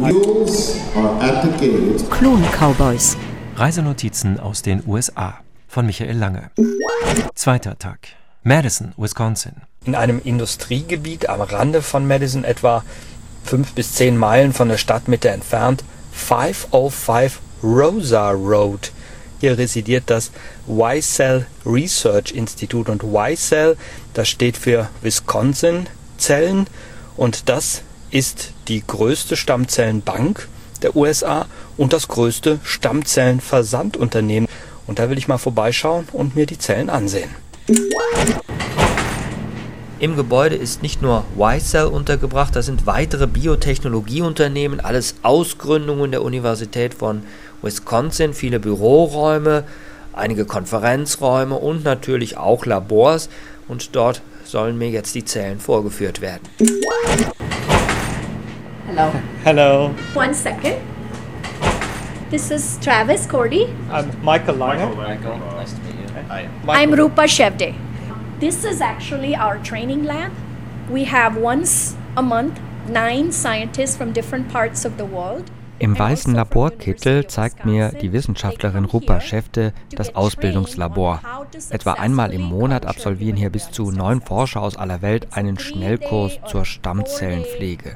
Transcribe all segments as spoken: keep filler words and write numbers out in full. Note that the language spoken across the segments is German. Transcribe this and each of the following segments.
Klon-Cowboys. Reisenotizen aus den U S A von Michael Lange. Zweiter Tag. Madison, Wisconsin. In einem Industriegebiet am Rande von Madison, etwa fünf bis zehn Meilen von der Stadtmitte entfernt, fünfhundertfünf Rosa Road. Hier residiert das Y-Cell Research Institute und Y-Cell, das steht für Wisconsin-Zellen und das ist die größte Stammzellenbank der U S A und das größte Stammzellenversandunternehmen. Und da will ich mal vorbeischauen und mir die Zellen ansehen. Im Gebäude ist nicht nur Y-Cell untergebracht, da sind weitere Biotechnologieunternehmen, alles Ausgründungen der Universität von Wisconsin, viele Büroräume, einige Konferenzräume und natürlich auch Labors. Und dort sollen mir jetzt die Zellen vorgeführt werden. Hello. Hello. One second. This is Travis Cordy. I'm Michael Lange. Michael, nice to meet you. Hi. I'm Rupa Shevde. This is actually our training lab. We have once a month nine scientists from different parts of the world. Im weißen Laborkittel zeigt mir die Wissenschaftlerin Rupa Shevde das Ausbildungslabor. Etwa einmal im Monat absolvieren hier bis zu neun Forscher aus aller Welt einen Schnellkurs zur Stammzellenpflege.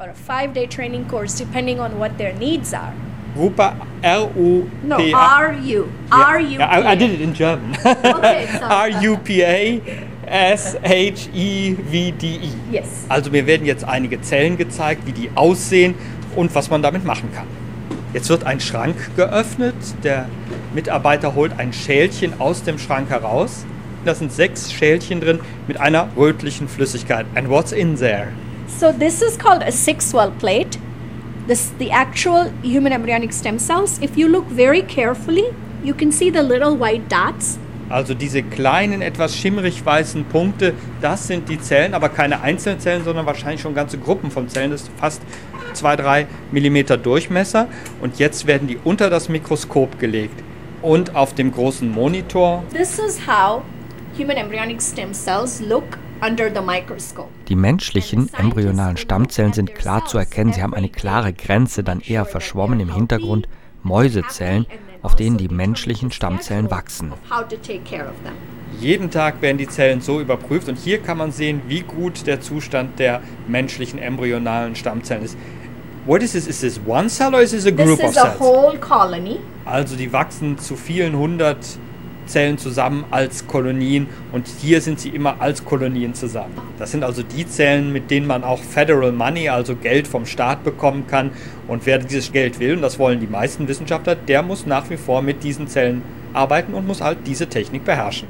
Rupa, R U P A. No, R U. R U P A. Yeah, I, I did it in German. Okay, R U P A S H E V D E. Yes. Also mir werden jetzt einige Zellen gezeigt, wie die aussehen und was man damit machen kann. Jetzt wird ein Schrank geöffnet. Der Mitarbeiter holt ein Schälchen aus dem Schrank heraus. Da sind sechs Schälchen drin mit einer rötlichen Flüssigkeit. And what's in there? So this is called a six-well plate. This the actual human embryonic stem cells. If you look very carefully, you can see the little white dots. Also diese kleinen, etwas schimmerig weißen Punkte, das sind die Zellen, aber keine einzelnen Zellen, sondern wahrscheinlich schon ganze Gruppen von Zellen. Das ist fast zwei bis drei Millimeter Durchmesser. Und jetzt werden die unter das Mikroskop gelegt und auf dem großen Monitor. This is how human embryonic stem cells look under the microscope. Die menschlichen embryonalen Stammzellen sind klar zu erkennen. Sie haben eine klare Grenze, dann eher verschwommen im Hintergrund Mäusezellen, auf denen die menschlichen Stammzellen wachsen. Jeden Tag werden die Zellen so überprüft und hier kann man sehen, wie gut der Zustand der menschlichen embryonalen Stammzellen ist. What is this? Is this one cell or is this a group this of is a cells? whole colony. Also die wachsen zu vielen hundert Zellen zusammen als Kolonien und hier sind sie immer als Kolonien zusammen. Das sind also die Zellen, mit denen man auch Federal Money, also Geld vom Staat bekommen kann. Und wer dieses Geld will, und das wollen die meisten Wissenschaftler, der muss nach wie vor mit diesen Zellen arbeiten und muss halt diese Technik beherrschen.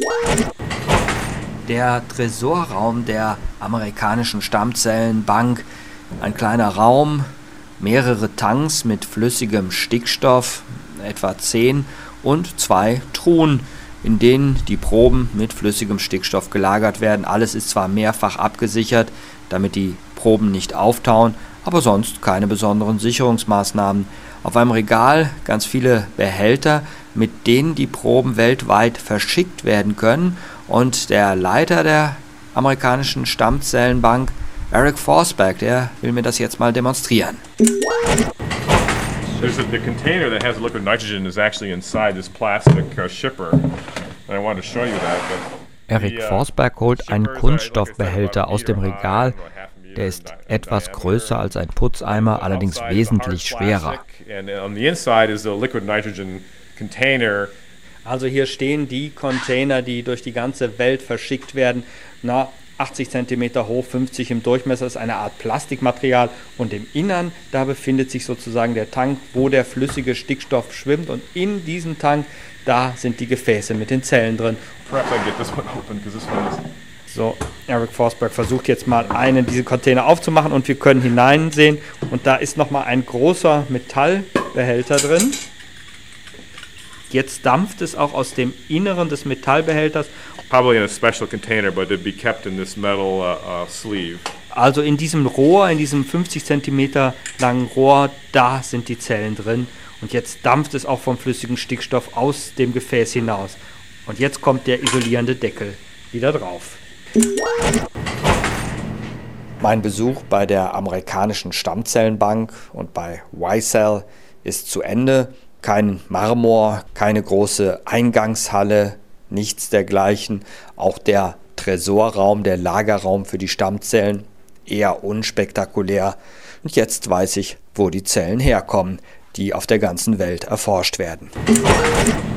Der Tresorraum der amerikanischen Stammzellenbank, ein kleiner Raum, mehrere Tanks mit flüssigem Stickstoff, etwa zehn, und zwei Truhen, in denen die Proben mit flüssigem Stickstoff gelagert werden. Alles ist zwar mehrfach abgesichert, damit die Proben nicht auftauen, aber sonst keine besonderen Sicherungsmaßnahmen. Auf einem Regal ganz viele Behälter, mit denen die Proben weltweit verschickt werden können. Und der Leiter der amerikanischen Stammzellenbank, Eric Forsberg, der will mir das jetzt mal demonstrieren. There's a, the container that has liquid nitrogen is actually inside this plastic uh, shipper. And I wanted to show you that. But Eric Forsberg holt einen Kunststoffbehälter aus dem Regal. Der ist etwas größer als ein Putzeimer, allerdings wesentlich schwerer. Also hier stehen die Container, die durch die ganze Welt verschickt werden. Na, achtzig Zentimeter hoch, fünfzig im Durchmesser, ist eine Art Plastikmaterial und im Innern, da befindet sich sozusagen der Tank, wo der flüssige Stickstoff schwimmt und in diesem Tank, da sind die Gefäße mit den Zellen drin. So, Eric Forsberg versucht jetzt mal einen dieser Container aufzumachen und wir können hineinsehen und da ist nochmal ein großer Metallbehälter drin. Jetzt dampft es auch aus dem Inneren des Metallbehälters. Probably in a special container, but it'd be kept in this metal uh, uh, sleeve. Also in diesem Rohr, in diesem fünfzig Zentimeter langen Rohr, da sind die Zellen drin. Und jetzt dampft es auch vom flüssigen Stickstoff aus dem Gefäß hinaus. Und jetzt kommt der isolierende Deckel wieder drauf. Mein Besuch bei der amerikanischen Stammzellenbank und bei Y-Cell ist zu Ende. Kein Marmor, keine große Eingangshalle, nichts dergleichen. Auch der Tresorraum, der Lagerraum für die Stammzellen, eher unspektakulär. Und jetzt weiß ich, wo die Zellen herkommen, die auf der ganzen Welt erforscht werden.